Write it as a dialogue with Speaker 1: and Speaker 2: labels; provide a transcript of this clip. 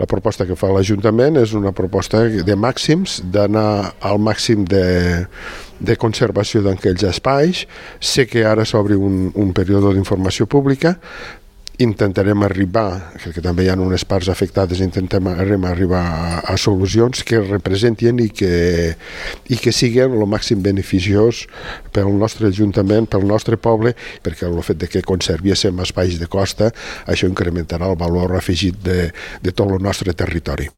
Speaker 1: La proposta que fa l'Ajuntament és una proposta de màxims, d'anar al màxim de conservació d'aquells espais. Sé que ara s'obre un període d'informació pública. Intentarem arribar, que també hi ha unes parts afectades, intentarem arribar a solucions que representin i que siguin el màxim beneficiós pel nostre Ajuntament, pel nostre poble, perquè el fet de que conservíssim espais de costa, això incrementarà el valor afegit de tot el nostre territori.